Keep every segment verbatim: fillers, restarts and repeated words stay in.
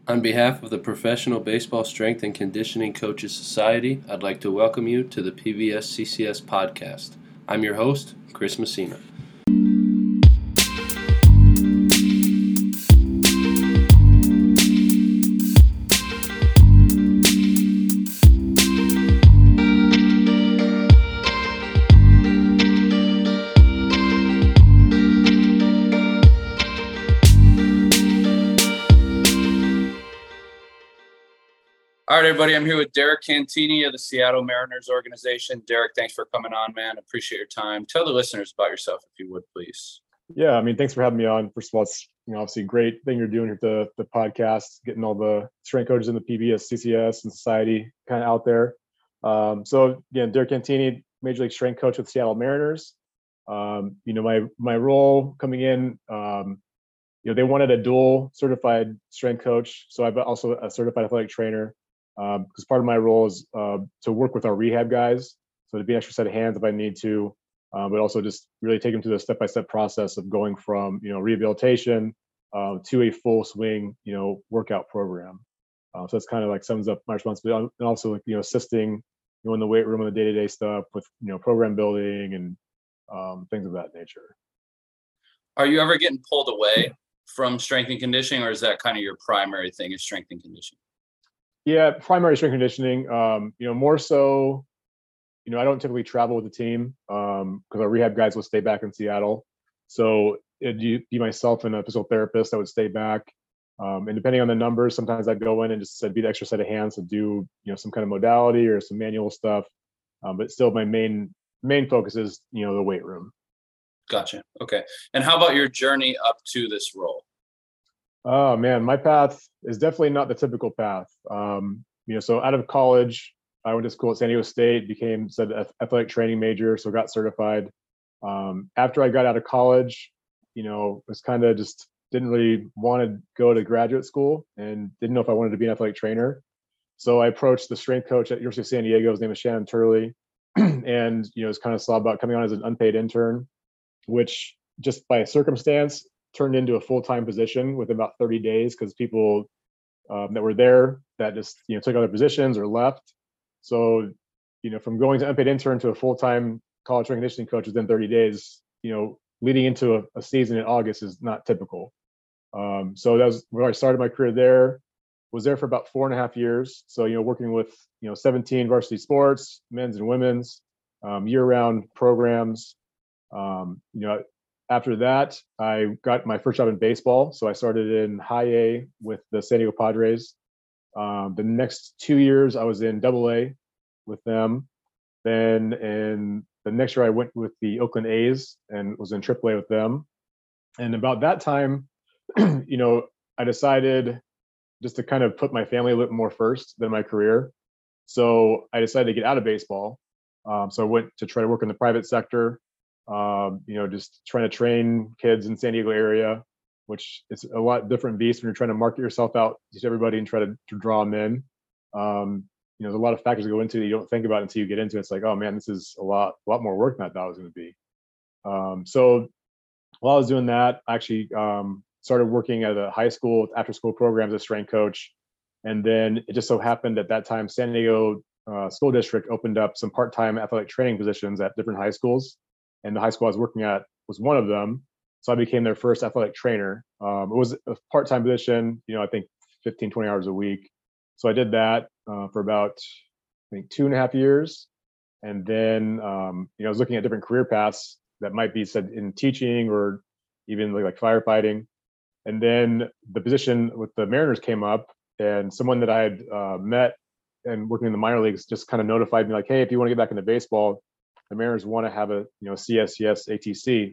On behalf of the Professional Baseball Strength and Conditioning Coaches Society, I'd like to welcome you to the P B S C C S podcast. I'm your host, Chris Messina. All right, everybody, I'm here with Derek Cantini of the Seattle Mariners organization. Derek, thanks for coming on, man. Appreciate your time. Tell the listeners about yourself, if you would, please. Yeah, I mean, thanks for having me on. First of all, it's you know, obviously a great thing you're doing with the, the podcast, getting all the strength coaches in the P B S, C C S, and society kind of out there. Um, so, again, Derek Cantini, Major League Strength Coach with Seattle Mariners. Um, you know, my my role coming in, um, you know, they wanted a dual certified strength coach. So I'm also a certified athletic trainer. Um, because part of my role is uh, to work with our rehab guys, so to be an extra set of hands if I need to, uh, but also just really take them through the step-by-step process of going from you know rehabilitation uh, to a full swing you know workout program. Uh, so that's kind of like sums up my responsibility, and also like, you know assisting you know in the weight room on the day-to-day stuff with you know program building and um, things of that nature. Are you ever getting pulled away from strength and conditioning, or is that kind of your primary thing is strength and conditioning? Yeah, primary strength conditioning. Um, you know, more so. You know, I don't typically travel with the team because um, our rehab guys will stay back in Seattle. So it'd be myself and a physical therapist that would stay back. Um, and depending on the numbers, sometimes I'd go in and just I'd be the extra set of hands to do you know some kind of modality or some manual stuff. Um, but still, my main main focus is you know the weight room. Gotcha. Okay. And how about your journey up to this role? Oh man, my path is definitely not the typical path. Um, you know, so out of college, I went to school at San Diego State, became said athletic training major, so got certified. Um, after I got out of college, you know, was kind of just didn't really want to go to graduate school and didn't know if I wanted to be an athletic trainer. So I approached the strength coach at University of San Diego. His name is Shannon Turley, and you know, was kind of saw about coming on as an unpaid intern, which just by circumstance turned into a full-time position within about thirty days because people um, that were there that just you know took other positions or left. So, you know, from going to unpaid intern to a full-time college strength conditioning coach within thirty days, you know, leading into a, a season in August is not typical. Um, so that was where I started my career there. Was there for about four and a half years. So, you know, working with, you know, seventeen varsity sports, men's and women's, um, year-round programs. Um, you know, after that, I got my first job in baseball. So I started in high A with the San Diego Padres. Um, the next two years, I was in double A with them. Then in the next year, I went with the Oakland A's and was in triple A with them. And about that time, you know, I decided just to kind of put my family a little more first than my career. So I decided to get out of baseball. Um, so I went to try to work in the private sector. Um, you know, just trying to train kids in San Diego area, which is a lot different beast when you're trying to market yourself out to everybody and try to, to draw them in. Um, you know, there's a lot of factors that go into it you don't think about until you get into it. It's like, oh man, this is a lot, a lot more work than I thought it was going to be. Um, so while I was doing that, I actually um, started working at a high school after school programs as a strength coach. And then it just so happened at that time, San Diego uh, School District opened up some part-time athletic training positions at different high schools. And the high school I was working at was one of them. So I became their first athletic trainer. Um, it was a part-time position, you know, I think fifteen, twenty hours a week. So I did that uh, for about, I think, two and a half years. And then, um, you know, I was looking at different career paths that might be said in teaching or even like, like firefighting. And then the position with the Mariners came up, and someone that I had uh, met and working in the minor leagues just kind of notified me like, hey, if you want to get back into baseball, the Mariners want to have a you know C S C S A T C.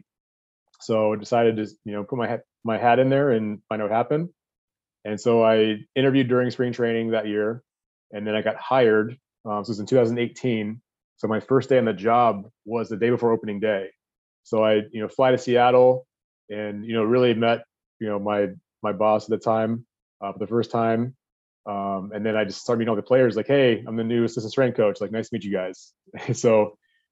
So I decided to you know put my hat, my hat in there and find out what happened. And so I interviewed during spring training that year, and then I got hired. Um, so it was in two thousand eighteen. So my first day on the job was the day before opening day. So I you know fly to Seattle, and you know really met you know my my boss at the time uh, for the first time. Um, and then I just started meeting all the players like, hey, I'm the new assistant strength coach. Like, nice to meet you guys. so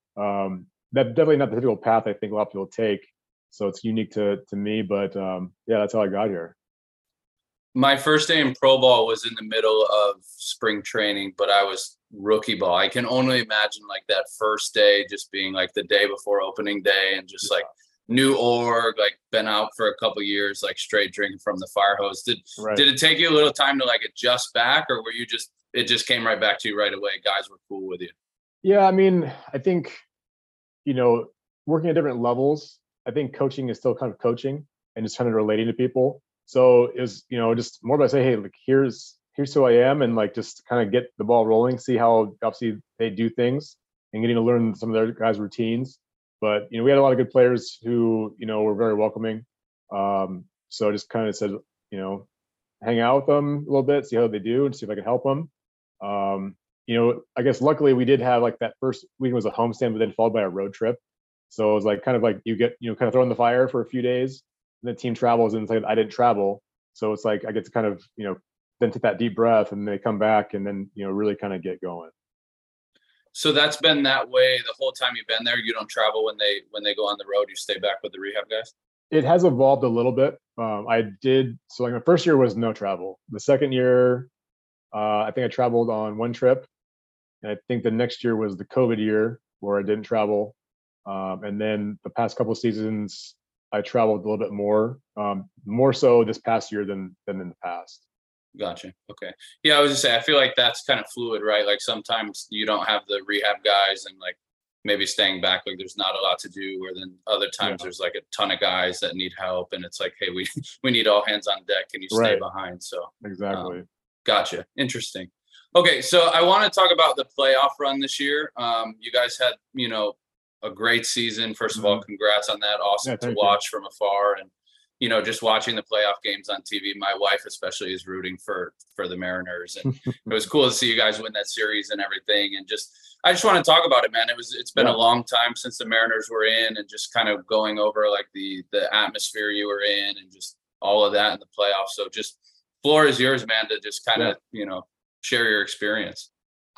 um, that's definitely not the typical path I think a lot of people take. So it's unique to to me, but um, yeah, that's how I got here. My first day in pro ball was in the middle of spring training, but I was rookie ball. I can only imagine like that first day just being like the day before opening day and just like new org, like been out for a couple years, like straight drinking from the fire hose. Did Right. did it take you a little time to like adjust back, or were you just it just came right back to you right away? Guys were cool with you. Yeah, I mean, I think, you know, working at different levels, I think coaching is still kind of coaching and just kind of relating to people. So is, you know, just more about say, hey, like here's here's who I am, and like just kind of get the ball rolling, see how obviously they do things, and getting to learn some of their guys' routines. But you know, we had a lot of good players who, you know, were very welcoming. Um, so I just kind of said, you know, hang out with them a little bit, see how they do, and see if I can help them. Um, you know, I guess luckily we did have like that first week was a homestand, but then followed by a road trip. So it was like kind of like you get, you know, kind of thrown in the fire for a few days, and the team travels, and it's like I didn't travel. So it's like I get to kind of, you know, then take that deep breath, and they come back, and then, you know, really kind of get going. So that's been that way the whole time you've been there. You don't travel when they when they go on the road. You stay back with the rehab guys. It has evolved a little bit. Um, I did so like my first year was no travel. The second year, uh, I think I traveled on one trip, and I think the next year was the COVID year where I didn't travel. Um, and then the past couple of seasons, I traveled a little bit more, um, more so this past year than than in the past. Gotcha. Okay. Yeah, I was just saying, I feel like that's kind of fluid, right? Like sometimes you don't have the rehab guys and like maybe staying back, like there's not a lot to do, or then other times Yeah. there's like a ton of guys that need help and it's like, hey, we we need all hands on deck. Can you stay Right. behind? So Exactly. um, gotcha. Interesting. Okay, so I want to talk about the playoff run this year. Um, you guys had, you know, a great season. First of all, Mhm. congrats on that. Awesome Yeah, to thank you. watch from afar, and you know, just watching the playoff games on T V. My wife especially is rooting for for the Mariners, and it was cool to see you guys win that series and everything. And just I just want to talk about it, man. It was it's been Yeah. a long time since the Mariners were in, and just kind of going over like the the atmosphere you were in, and just all of that in the playoffs. So just floor is yours, man, to just kind of you know share your experience.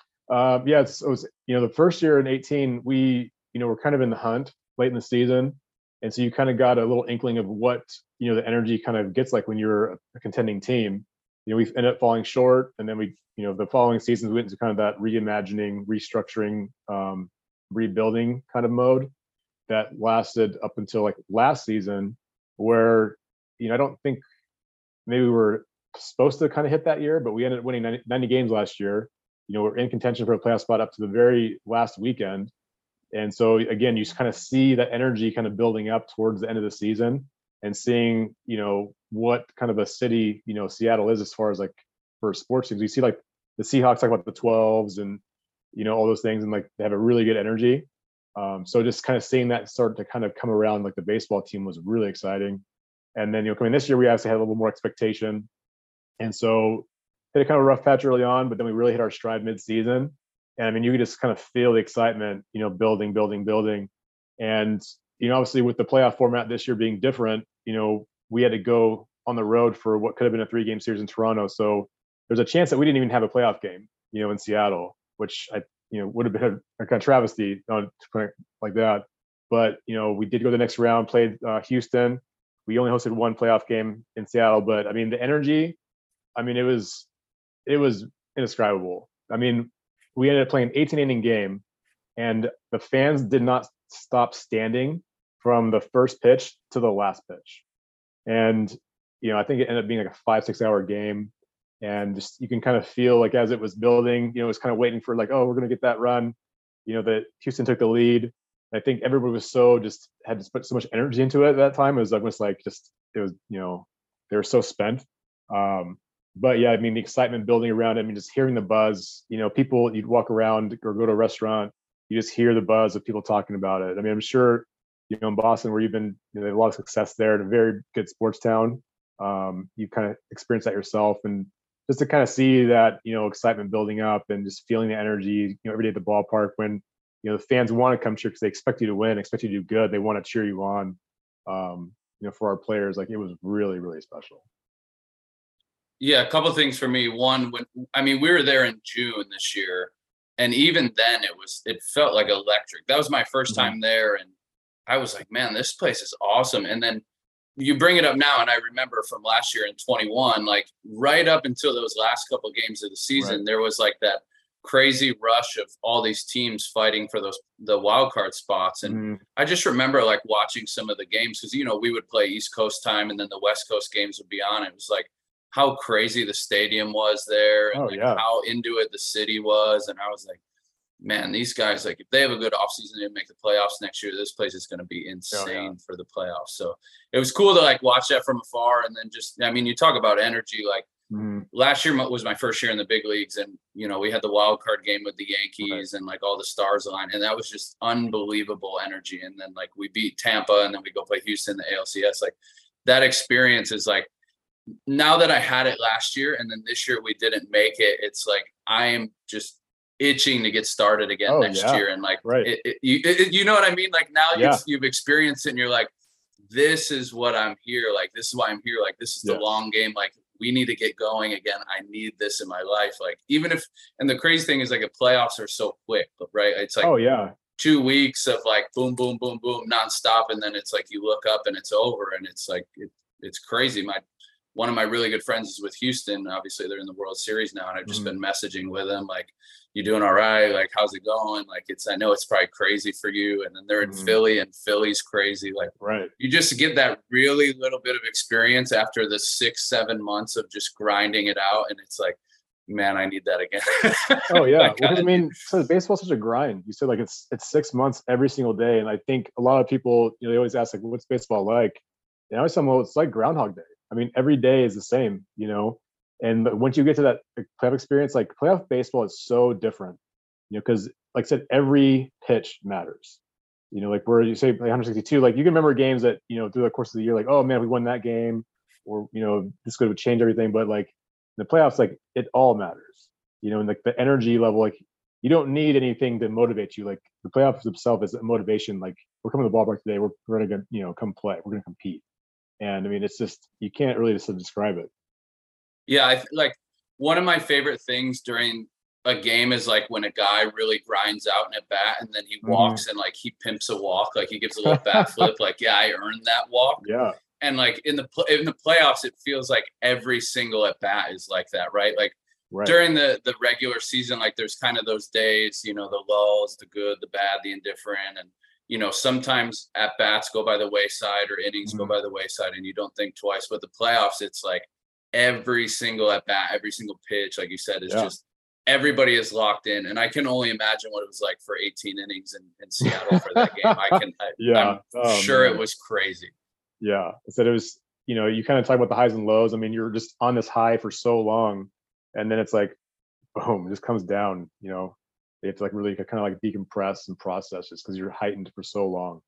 Uh, yeah, it's, it was, you know, the first year in eighteen, we, you know, we're kind of in the hunt late in the season. And so you kind of got a little inkling of what, you know, the energy kind of gets like when you're a contending team. You know, we ended up falling short. And then we, you know, the following seasons we went into kind of that reimagining, restructuring, um, rebuilding kind of mode that lasted up until like last season, where, you know, I don't think maybe we were supposed to kind of hit that year, but we ended up winning ninety, ninety games last year. You know, we're in contention for a playoff spot up to the very last weekend. And so again, you kind of see that energy kind of building up towards the end of the season, and seeing, you know, what kind of a city, you know, Seattle is as far as like for sports teams. You see like the Seahawks talk about the twelves and, you know, all those things, and like they have a really good energy. Um, so just kind of seeing that start to kind of come around like the baseball team was really exciting. And then, you know, coming this year, we actually had a little more expectation. And so hit a kind of rough patch early on, but then we really hit our stride mid-season. And I mean, you could just kind of feel the excitement, you know, building, building, building. And, you know, obviously with the playoff format this year being different, you know, we had to go on the road for what could have been a three-game series in Toronto. So there's a chance that we didn't even have a playoff game, you know, in Seattle, which I, you know, would have been a, a kind of travesty on to put it like that. But, you know, we did go the next round, played uh, Houston. We only hosted one playoff game in Seattle, but I mean, the energy, I mean, it was, it was indescribable. I mean, we ended up playing an eighteen inning game, and the fans did not stop standing from the first pitch to the last pitch. And, you know, I think it ended up being like a five, six hour game. And just, you can kind of feel like as it was building, you know, it was kind of waiting for like, oh, we're going to get that run, you know, that Houston took the lead. I think everybody was so just had to put so much energy into it at that time. It was almost like just, it was, you know, they were so spent. Um, but yeah, I mean, the excitement building around it, I mean, just hearing the buzz, you know, people, you'd walk around or go to a restaurant, you just hear the buzz of people talking about it. I mean, I'm sure, you know, in Boston, where you've been, you know, they have a lot of success there in a very good sports town. Um, you kind of experienced that yourself, and just to kind of see that, you know, excitement building up and just feeling the energy, you know, every day at the ballpark when, you know, the fans want to come cheer because they expect you to win, expect you to do good. They want to cheer you on. Um, you know, for our players, like it was really, really special. Yeah, a couple of things for me. One, when I mean, we were there in June this year, and even then, it was it felt like electric. That was my first Mhm. time there, and I was like, man, this place is awesome. And then you bring it up now, and I remember from last year in twenty-one, like right up until those last couple of games of the season, Right. there was like that crazy rush of all these teams fighting for those the wild card spots. And Mhm. I just remember like watching some of the games because you know we would play East Coast time, and then the West Coast games would be on. It was like how crazy the stadium was there, and Oh, like yeah. how into it the city was. And I was like, man, these guys, like, if they have a good offseason and make the playoffs next year, this place is going to be insane for the playoffs. So it was cool to like watch that from afar. And then just, I mean, you talk about energy. Like Mhm. last year was my first year in the big leagues, and you know we had the wild card game with the Yankees, and like all the stars aligned, and that was just unbelievable energy. And then like we beat Tampa, and then we go play Houston, the A L C S. Like that experience is like, now that I had it last year, and then this year we didn't make it, it's like I am just itching to get started again Oh, next yeah. year. And like, Right. it, it, you, it, you know what I mean? Like now Yeah. you've, you've experienced it, and you're like, this is what I'm here. Like, this is why I'm here. Like, this is the Yes. long game. Like, we need to get going again. I need this in my life. Like, even if, and the crazy thing is like the playoffs are so quick, right? It's like Oh, yeah. two weeks of like boom, boom, boom, boom, nonstop. And then it's like, you look up and it's over, and it's like, it, it's crazy. My, one of my really good friends is with Houston. Obviously they're in the World Series now, and I've just Mhm. been messaging with him. Like, you doing all right? Like, how's it going? Like, it's, I know it's probably crazy for you. And then they're in Mhm. Philly, and Philly's crazy. Like, Right. you just get that really little bit of experience after the six, seven months of just grinding it out. And it's like, man, I need that again. Oh, yeah. Like, Well, 'cause, I I- mean, so baseball's such a grind. You said like it's it's six months every single day, and I think a lot of people, you know, they always ask like, "What's baseball like?" And I always tell them, "Well, it's like Groundhog Day. I mean, every day is the same, you know." And once you get to that like, playoff experience, like playoff baseball is so different, you know, because like I said, every pitch matters. You know, like where you say like one sixty-two, like you can remember games that you know through the course of the year, like, oh man, we won that game, or you know, this could have changed everything. But like in the playoffs, like it all matters. You know, and like the energy level, like you don't need anything to motivate you. Like the playoffs themselves is a motivation. Like we're coming to the ballpark today, we're we're gonna you know come play, we're gonna compete. And I mean, it's just you can't really just describe it. Yeah, I th- like one of my favorite things during a game is like when a guy really grinds out in at bat, and then he Mhm. walks and like he pimps a walk, like he gives a little bat flip, like, yeah, I earned that walk. Yeah, And like in the pl- in the playoffs, it feels like every single at bat is like that, right? Like right. during the the regular season, like there's kind of those days, you know, the lulls, the good, the bad, the indifferent, and you know, sometimes at bats go by the wayside or innings go Mhm. by the wayside, and you don't think twice. But the playoffs, it's like every single at bat, every single pitch, like you said, is Yeah. just everybody is locked in. And I can only imagine what it was like for eighteen innings in, in Seattle for that game. I can, I, Yeah. I'm Oh, sure man. it was crazy. Yeah, I said it was, you know, you kind of talk about the highs and lows. I mean, you're just on this high for so long, and then it's like, boom, it just comes down. You know, you have to like really kind of like decompress and process just because you're heightened for so long.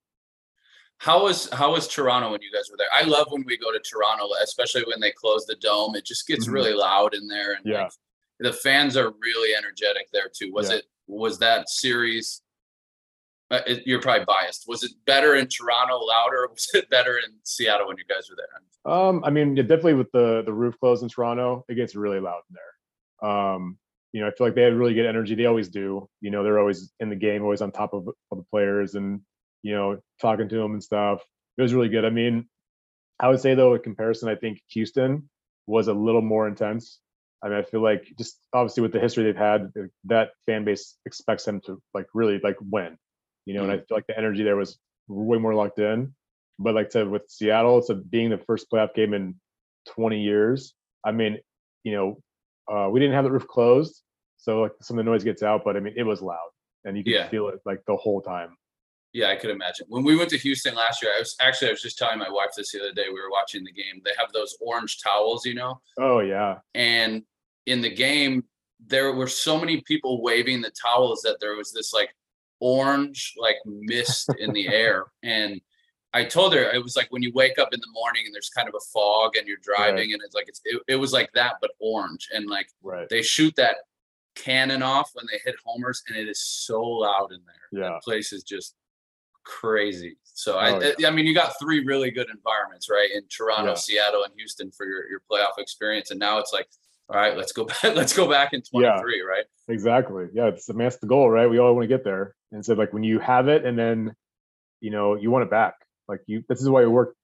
How was how was Toronto when you guys were there? I love when we go to Toronto, especially when they close the dome. It just gets Mhm. really loud in there, and Yeah. like the fans are really energetic there too. Was Yeah. it was that series? Uh, it, you're probably biased. Was it better in Toronto, louder? Or was it better in Seattle when you guys were there? Um, I mean, yeah, definitely with the the roof closed in Toronto, it gets really loud in there. Um, you know, I feel like they had really good energy. They always do. You know, they're always in the game, always on top of, of the players, and you know, talking to them and stuff. It was really good. I mean, I would say though, in comparison, I think Houston was a little more intense. I mean, I feel like just obviously with the history they've had, th- that fan base expects them to like really like win. You know, and I feel like the energy there was way more locked in. But like I said, with Seattle, it's a, being the first playoff game in twenty years. I mean, you know, uh, we didn't have the roof closed, so like some of the noise gets out, but I mean, it was loud, and you could Yeah. feel it like the whole time. Yeah, I could imagine. When we went to Houston last year, I was actually I was just telling my wife this the other day. We were watching the game. They have those orange towels, you know, Oh yeah, and in the game there were so many people waving the towels that there was this like orange like mist in the air. And I told her it was like when you wake up in the morning and there's kind of a fog and you're driving, Right. and it's like it's it, it was like that but orange. And like right. they shoot that cannon off when they hit homers, and it is so loud in there. Yeah. That place is just crazy. So I, Oh, I, I mean, you got three really good environments, right? In Toronto, Yeah. Seattle, and Houston for your, your playoff experience. And now it's like, all right, let's go back. Let's go back in twenty-three, right? Exactly. Yeah, it's the that's the goal, right? We all want to get there. And so like when you have it and then you know you want it back. Like you this is why you work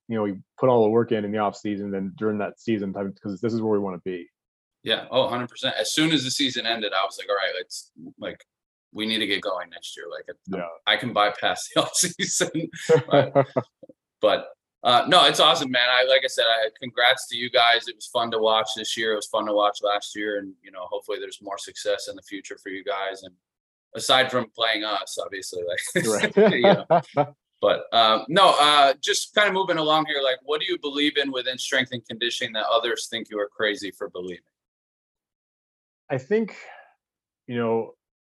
you know, we put all the work in in the off season, then during that season time, because this is where we want to be. Yeah. Oh, one hundred percent. As soon as the season ended, I was like, all right, let's like, we need to get going next year. Like, Yeah. I can bypass the off season. but, but uh, no, it's awesome, man. I, like I said, I congrats to you guys. It was fun to watch this year. It was fun to watch last year. And, you know, hopefully there's more success in the future for you guys. And aside from playing us, obviously, like, you know, but um, no, uh, just kind of moving along here. Like, what do you believe in within strength and conditioning that others think you are crazy for believing? I think, you know,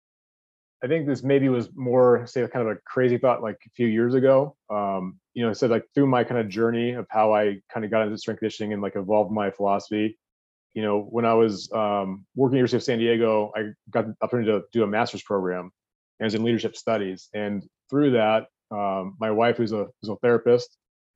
I think this maybe was more, say, kind of a crazy thought like a few years ago. Um, you know, I said like through my kind of journey of how I kind of got into strength conditioning and like evolved my philosophy. You know, when I was um, working at University of San Diego, I got the opportunity to do a master's program, and it was in leadership studies. And through that, um, my wife, who's a who's a therapist,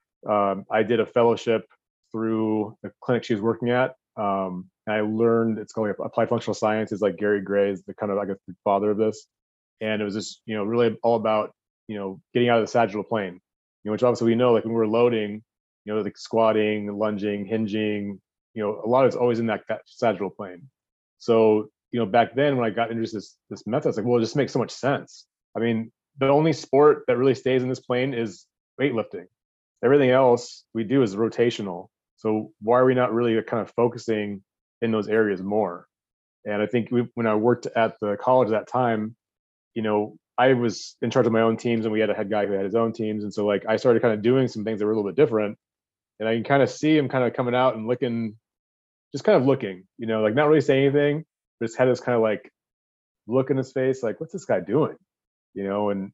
um, I did a fellowship through the clinic she was working at. Um, and I learned it's called like applied functional science. Is like Gary Gray is the kind of I guess the father of this. And it was just, you know, really all about, you know, getting out of the sagittal plane, you know, which obviously we know, like when we're loading, you know, like squatting, lunging, hinging, you know, a lot of it's always in that, that sagittal plane. So, you know, back then when I got into this, this method, it's like, well, it just makes so much sense. I mean, the only sport that really stays in this plane is weightlifting. Everything else we do is rotational. So why are we not really kind of focusing in those areas more? And I think we, when I worked at the college at that time, you know, I was in charge of my own teams and we had a head guy who had his own teams. And so like, I started kind of doing some things that were a little bit different, and I can kind of see him kind of coming out and looking, just kind of looking, you know, like not really saying anything, but just had this kind of like look in his face, like, what's this guy doing? You know? And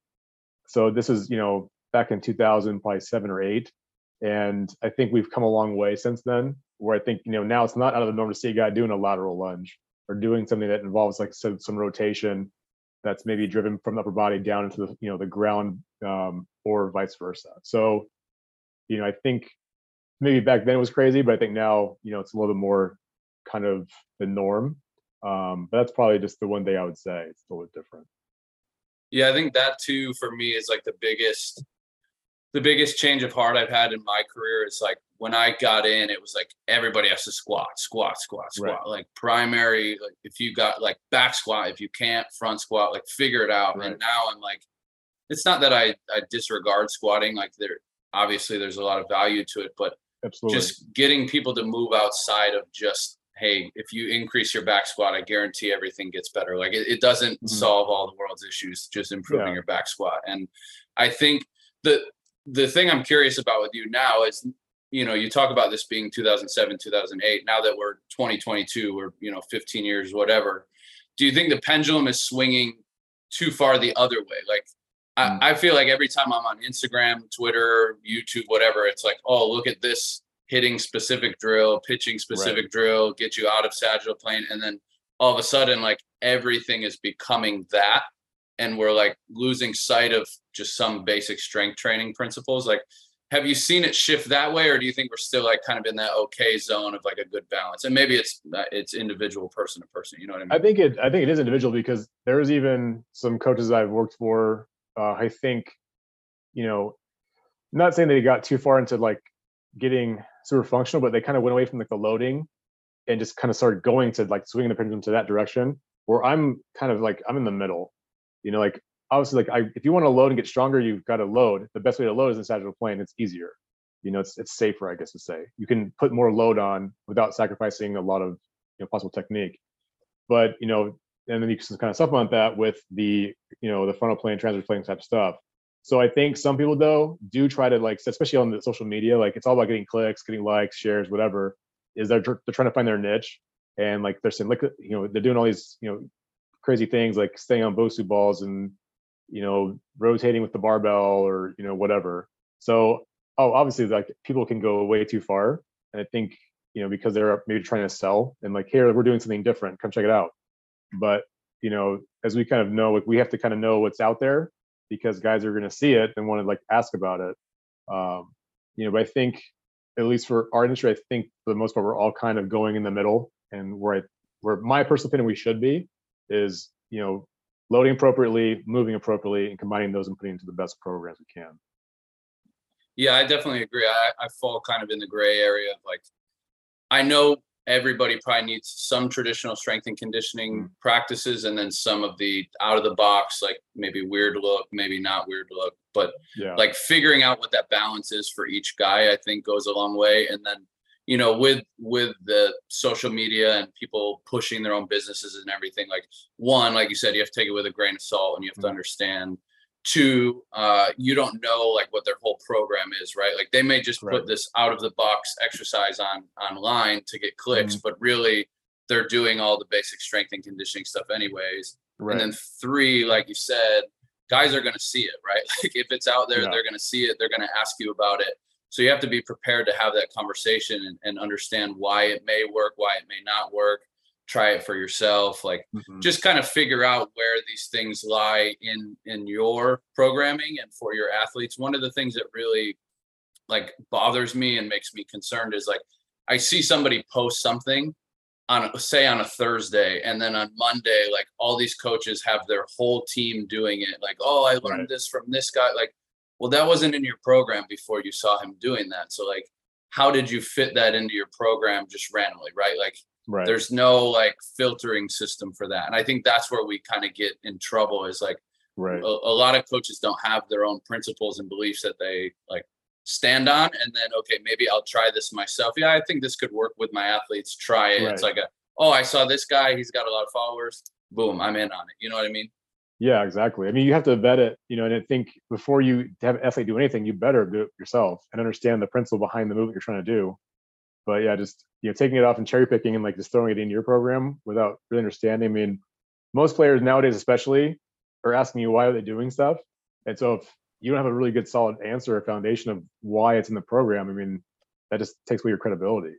so this is, you know, back in two thousand, probably seven or eight. And I think we've come a long way since then, where I think, you know, now it's not out of the norm to see a guy doing a lateral lunge or doing something that involves like some, some rotation that's maybe driven from the upper body down into the, you know, the ground, um, or vice versa. So, you know, I think maybe back then it was crazy, but I think now, you know, it's a little bit more kind of the norm. Um, but that's probably just the one day I would say it's a little bit different. Yeah, I think that too for me is like the biggest the biggest change of heart I've had in my career. Is like when I got in, it was like everybody has to squat, squat, squat, squat. Right. Like primary, like if you got like back squat, if you can't front squat, like figure it out. Right. And now I'm like, it's not that I, I disregard squatting. Like there, obviously there's a lot of value to it, but Absolutely. Just getting people to move outside of just, hey, if you increase your back squat, I guarantee everything gets better. Like it, it doesn't mm-hmm. solve all the world's issues, just improving yeah. your back squat. And I think the, the thing I'm curious about with you now is, you know, you talk about this being two thousand seven, two thousand eight, now that we're twenty twenty-two or, you know, fifteen years, whatever. Do you think the pendulum is swinging too far the other way? Like, mm. I, I feel like every time I'm on Instagram, Twitter, YouTube, whatever, it's like, oh, look at this hitting specific drill, pitching specific right. drill, get you out of sagittal plane. And then all of a sudden, like everything is becoming that. And we're like losing sight of just some basic strength training principles. Like, have you seen it shift that way? Or do you think we're still like kind of in that okay zone of like a good balance? And maybe it's, it's individual person to person, you know what I mean? I think it, I think it is individual, because there's even some coaches I've worked for. Uh, I think, you know, not saying they got too far into like getting super functional, but they kind of went away from like the loading and just kind of started going to like swinging the pendulum to that direction, where I'm kind of like, I'm in the middle, you know, like obviously like I, if you want to load and get stronger, you've got to load. The best way to load is in sagittal plane. It's easier, you know, it's, it's safer, I guess to say. You can put more load on without sacrificing a lot of, you know, possible technique. But, you know, and then you can kind of supplement that with the, you know, the frontal plane, transverse plane type stuff. So I think some people though do try to like, especially on the social media, like it's all about getting clicks, getting likes, shares, whatever, is they're, they're trying to find their niche. And like they're saying, like, you know, they're doing all these, you know, crazy things like staying on Bosu balls and, you know, rotating with the barbell or, you know, whatever. So, oh, obviously like people can go way too far. And I think, you know, because they're maybe trying to sell and like, here, we're doing something different, come check it out. But, you know, as we kind of know, like we have to kind of know what's out there, because guys are going to see it and want to like ask about it. Um, you know, but I think at least for our industry, I think for the most part, we're all kind of going in the middle, and where I, where my personal opinion we should be is, you know, loading appropriately, moving appropriately, and combining those and putting into the best programs we can. Yeah, I definitely agree. I, I fall kind of in the gray area of like, I know everybody probably needs some traditional strength and conditioning Mm. practices and then some of the out of the box, like maybe weird look, maybe not weird look, but Yeah. like figuring out what that balance is for each guy, I think goes a long way. And then, you know, with with the social media and people pushing their own businesses and everything, like one, like you said, you have to take it with a grain of salt and you have to Mm. understand. Two, uh, you don't know like what their whole program is, right? Like they may just Right. put this out of the box exercise on online to get clicks, Mm. but really they're doing all the basic strength and conditioning stuff anyways. And Right. then three, like you said, guys are going to see it, right? Like if it's out there, Yeah. they're going to see it. They're going to ask you about it. So you have to be prepared to have that conversation and, and understand why it may work, why it may not work. Try it for yourself. Like Mhm. just kind of figure out where these things lie in in your programming and for your athletes. One of the things that really like bothers me and makes me concerned is like I see somebody post something on a, say on a Thursday, and then on Monday like all these coaches have their whole team doing it, like, oh, I learned Right. this from this guy. Like, well, that wasn't in your program before you saw him doing that. So like how did you fit that into your program just randomly, right? Like Right. there's no like filtering system for that. And I think that's where we kind of get in trouble is like Right. a, a lot of coaches don't have their own principles and beliefs that they like stand on. And then, okay, maybe I'll try this myself. Yeah, I think this could work with my athletes. Try it. Right. It's like a, oh, I saw this guy. He's got a lot of followers. Boom, I'm in on it. You know what I mean? Yeah, exactly. I mean, you have to vet it, you know, and I think before you have an athlete do anything, you better do it yourself and understand the principle behind the movement you're trying to do. But yeah, just, you know, taking it off and cherry picking and like just throwing it into your program without really understanding. I mean, most players nowadays, especially, are asking you why are they doing stuff. And so if you don't have a really good solid answer or foundation of why it's in the program, I mean, that just takes away your credibility.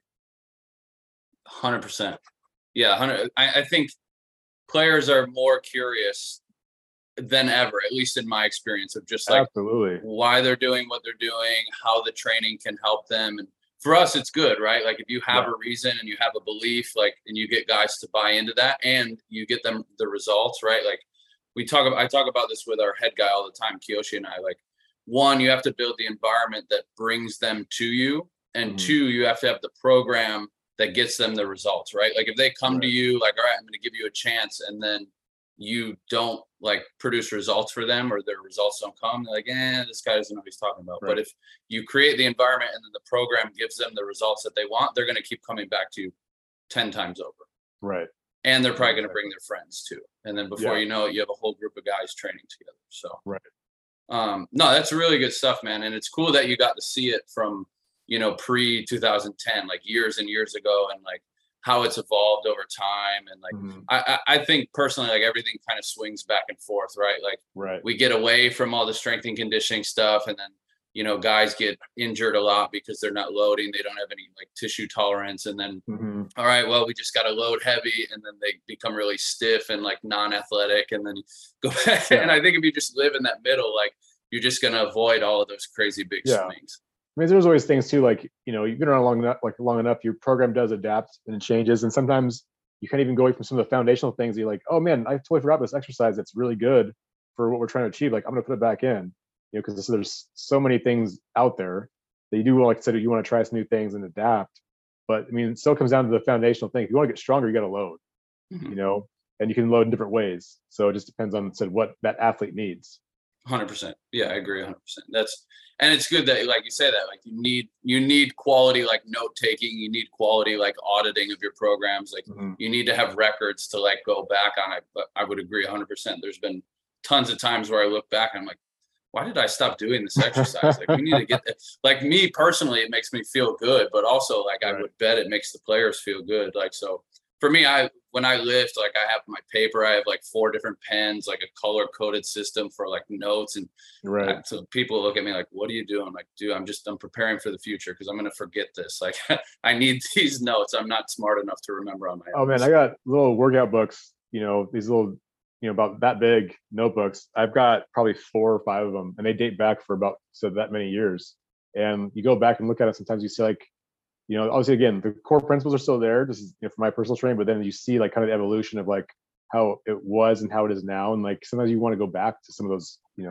one hundred percent. Yeah, one hundred. I, I think players are more curious than ever, at least in my experience, of just like Absolutely. why they're doing what they're doing, how the training can help them. And for us, it's good, right? Like if you have Yeah. a reason and you have a belief, like, and you get guys to buy into that and you get them the results, right? Like we talk about, I talk about this with our head guy all the time, Kiyoshi and I, like one, you have to build the environment that brings them to you. And Mhm. two, you have to have the program that gets them the results, right? Like if they come to Right. you like, all right, I'm going to give you a chance. And then you don't like produce results for them or their results don't come, they're like, eh, this guy doesn't know what he's talking about. Right. But if you create the environment and then the program gives them the results that they want, they're going to keep coming back to you ten times over. Right. And they're probably going to Exactly. bring their friends too. And then before Yeah. you know it, you have a whole group of guys training together. So, Right. um, no, that's really good stuff, man. And it's cool that you got to see it from, you know, pre two thousand ten, like years and years ago, and like how it's evolved over time. And like, Mhm. I, I I think personally, like everything kind of swings back and forth, right? Like Right. we get away from all the strength and conditioning stuff. And then, you know, guys get injured a lot because they're not loading. They don't have any like tissue tolerance. And then, Mhm. all right, well, we just got to load heavy. And then they become really stiff and like non-athletic. And then you go back. Yeah. And I think if you just live in that middle, like you're just going to avoid all of those crazy big Yeah. swings. I mean, there's always things too, like, you know, you've been around long enough, like long enough, your program does adapt and it changes. And sometimes you can't even go away from some of the foundational things. You're like, oh man, I totally forgot this exercise that's really good for what we're trying to achieve. Like, I'm going to put it back in, you know, because there's so many things out there that you do, like I said, you want to try some new things and adapt. But I mean, it still comes down to the foundational thing. If you want to get stronger, you got to load, Mhm. you know, and you can load in different ways. So it just depends on said what that athlete needs. one hundred percent. Yeah, I agree one hundred percent. That's, and it's good that like you say that, like you need, you need quality, like note taking, you need quality, like auditing of your programs. Like Mhm. you need to have records to like go back on it. But I would agree one hundred percent. There's been tons of times where I look back and I'm like, why did I stop doing this exercise? Like we need to get that. Like me personally, it makes me feel good, but also like I Right. would bet it makes the players feel good. Like, so for me, I, when I lift, like I have my paper, I have like four different pens, like a color coded system for like notes. And Right. I- so people look at me like, what are you doing? I'm like, dude, I'm just, I'm preparing for the future because I'm going to forget this. Like I need these notes. I'm not smart enough to remember on my own. Oh man, I got little workout books, you know, these little, you know, about that big notebooks. I've got probably four or five of them and they date back for about so that many years. And you go back and look at it, sometimes you see like, you know, obviously again, the core principles are still there. This is, you know, for my personal training, but then you see like kind of the evolution of like how it was and how it is now. And like sometimes you want to go back to some of those, you know,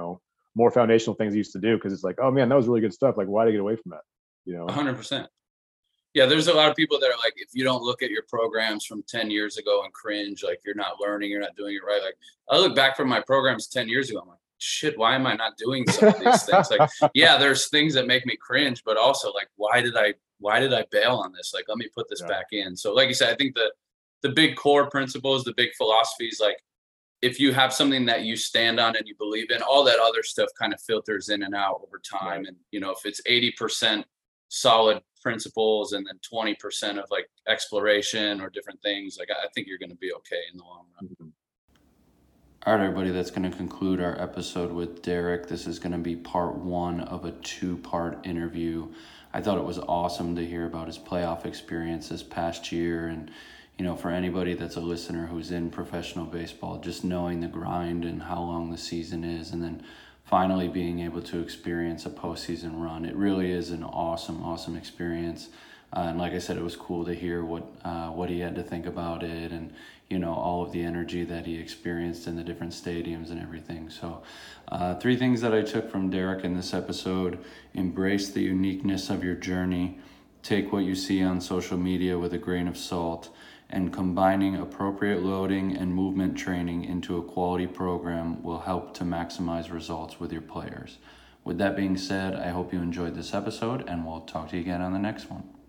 more foundational things I used to do, because it's like, oh man, that was really good stuff. Like, why did I get away from that? You know, A hundred percent. Yeah, there's a lot of people that are like, if you don't look at your programs from ten years ago and cringe, like you're not learning, you're not doing it right. Like I look back from my programs ten years ago, I'm like, shit, why am I not doing some of these things? Like, yeah, there's things that make me cringe, but also like, why did I, why did I bail on this? Like, let me put this Yeah. back in. So like you said, I think the, the big core principles, the big philosophies, like if you have something that you stand on and you believe in, all that other stuff kind of filters in and out over time. Right. And, you know, if it's eighty percent solid principles and then twenty percent of like exploration or different things, like I think you're going to be okay in the long run. Mhm. All right, everybody, that's going to conclude our episode with Derek. This is going to be part one of a two-part interview. I thought it was awesome to hear about his playoff experience this past year. And, you know, for anybody that's a listener who's in professional baseball, just knowing the grind and how long the season is, and then finally being able to experience a postseason run. It really is an awesome, awesome experience. Uh, and like I said, it was cool to hear what uh, what he had to think about it, and you know, all of the energy that he experienced in the different stadiums and everything. So uh, three things that I took from Derek in this episode: embrace the uniqueness of your journey, take what you see on social media with a grain of salt, and combining appropriate loading and movement training into a quality program will help to maximize results with your players. With that being said, I hope you enjoyed this episode, and we'll talk to you again on the next one.